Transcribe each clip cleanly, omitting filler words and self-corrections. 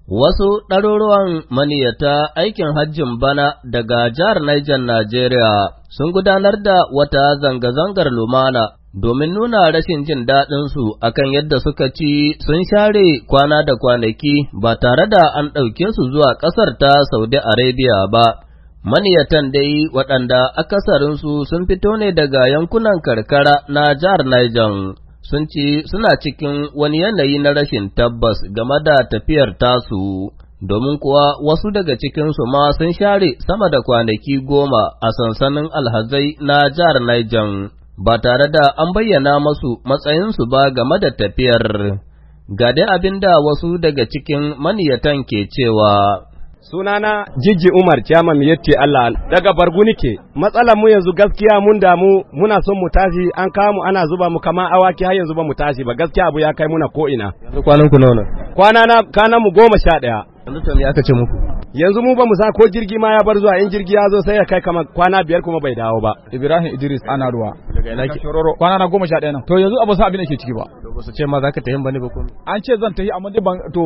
Wasu ɗaruruwan maniyata aikin hajjin bana daga jihar Niger Najeriya sun gudanar da wata zanga-zangar lumana domin nuna rashin jin daɗinsu akan yadda suka ci sun share kwana da kwanaki ba tare da an ɗauke su zuwa ƙasar ta Saudi Arabia ba. Maniyatan dai waɗanda akasarinsu sun fito ne daga yankunan karkara na jihar Niger. Sun ce suna cikin wani yanayi na rashin tabbas game da tafiyar tasu, domin kuwa wasu daga cikinsu ma sun share sama da kwanaki 10 a sansanin alhazai na jihar Niger, ba tare da an bayyana masu matsayinsu ba game da tafiyar. Ga dai abin da wasu daga cikin maniyatan ke cewa. Sunana Jijji Umar Chairman Yetti Allah daga Bargu nike. Matsalar mu yanzu gaskiya mun damu, muna son mu tashi, an kawo mu ana zuba mu kama awaki har yanzu ba mu tashi ba, gaskiya abu ya kai muna ko ina. Yanzu kwanan ku nawa? Kwanan mu 11. Yanzu to me aka ce muku? Yanzu mu ba mu sa ko jirgi ma ya bar zuwa, in jirgi ya zo sai ya kai kama kwana 5 kuma bai dawo ba. Ibrahim Idris ana ruwa. Daga ina ke? Kwana na 11 nan. To yanzu abu sa abin da ke ciki ba. To ba su ce ma zaka tafi bane ba ko? An ce zan tafi amma dai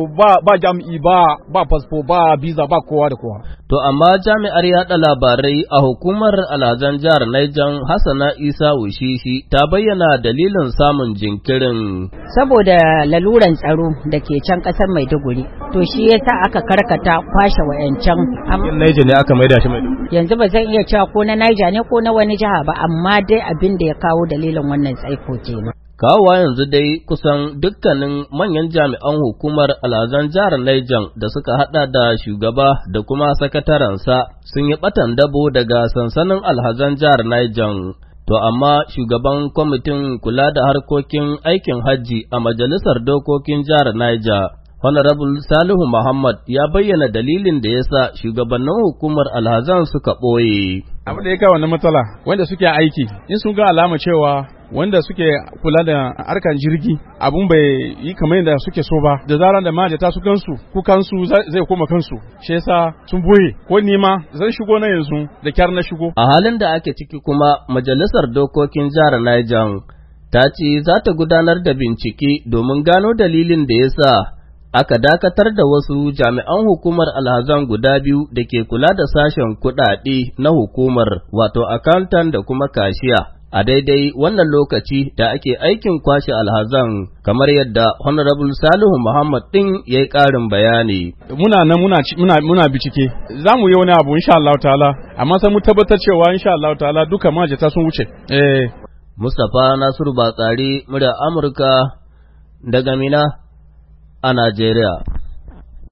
ba jami'i ba fasfo ba visa ba kowa da kowa. To amma jami'ar yaɗa labarai a hukumar alhazan jihar Niger Hassana Isa Wushishi ta bayyana dalilin samun jinkirin. Saboda laluran tsaro da ke can ƙasar Maiduguri, to shi yasa aka karkata kwashe wayancan. Niger ne aka maida shi Maiduguri. Yanzu ba zan iya cewa ko na Niger ne ko na wani jiha ba, amma dai abin da ya kawo dalilin wannan tsaiko kenan. Kawowa yanzu dai kusan dukkanin manyan jami'an hukumar alhazan jihar Niger da suka hada da shugaba da kuma sakatarensa sun yi batan dabo daga sansanin alhazan jihar Niger. To amma shugaban kwamitin kula da harkokin aikin hajji a majalisar dokokin jihar Niger, Honorable Salihu Muhammad ya bayyana dalilin da yasa shugabannin hukumar alhazan suka ɓoye. Abin da ya kawo wannan matsala, wanda suke aiki, in sun ga alama cewa wanda suke kula da harkar jirgi abun bai yi kamar yadda suke so ba, da zaran da majata su kansu kukansu zai koma kansu, shi yasa sun boye. Ko nima zan shigo na yanzu da kyar na shigo. A halin da ake ciki kuma majalisar dokokin jihar Niger ta ce za ta gudanar da bincike domin gano dalilin da yasa aka dakatar da wasu jami'an hukumar alhazan guda biyu da ke kula da sashen kuɗaɗe na hukumar, wato accountant da kuma kashiya, a daidai wannan lokaci da ake aikin kwashe alhazan, kamar yadda Honorable Salihu Muhammad ɗin ya yi ƙarin bayani. Muna nan muna bincike, za mu yi wani abu insha Allah ta'ala, amma sai mu tabbatar cewa insha Allah ta'ala duka majata sun wuce. Mustapha Nasiru Batsari, murya Amurka daga Mina a Najeriya.